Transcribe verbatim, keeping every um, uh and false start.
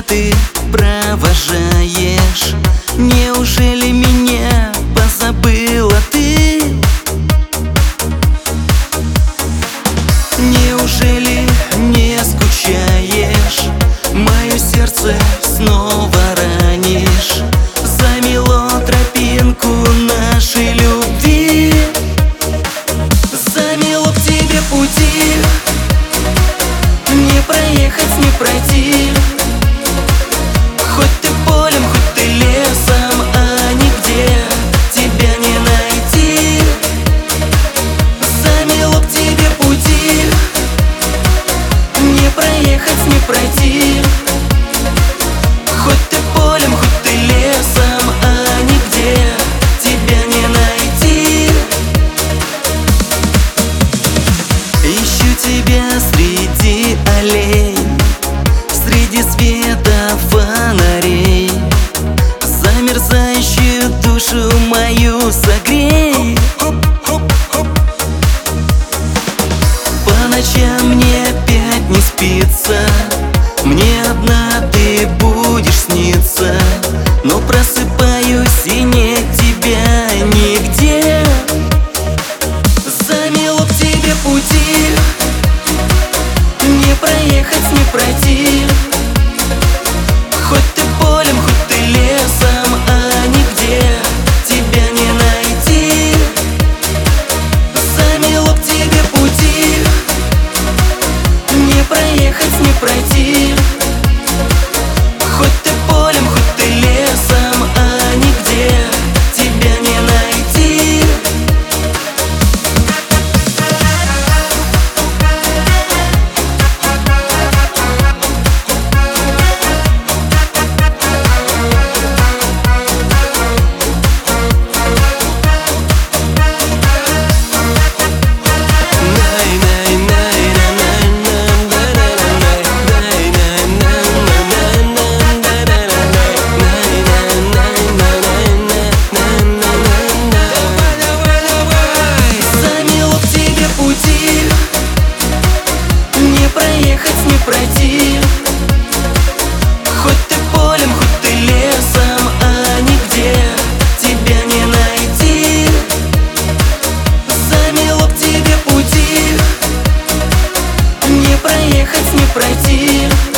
ты провожаешь? Неужели меня позабыла ты? Неужели не скучаешь? Мое сердце снова ранишь. Замело тропинку нашей любви, замело к тебе пути. Не проехать, не пройти. Хоть ты полем, хоть ты лесом, а нигде тебя не найти. Замело к тебе пути. Не проехать, не пройти. Хоть ты полем, хоть ты лесом, а нигде тебя не найти. Ищу тебя среди аллей, среди света фонарей. Замерзающую душу мою согрей. По ночам мне опять не спится, мне одна ты будешь сниться. Но просыпаюсь и нет тебя нигде. Замело к тебе пути. Не проехать, не пройти. Хоть ты полем, хоть ты лесом, а нигде тебя не найти. Замело к тебе пути. Не проехать, не пройти. Хоть ты полем, хоть ты лесом, а нигде тебя не найти. Проехать, не пройти. Хоть ты полем, хоть ты лесом, а нигде тебя не найти. Замело к тебе пути. Не проехать, не пройти.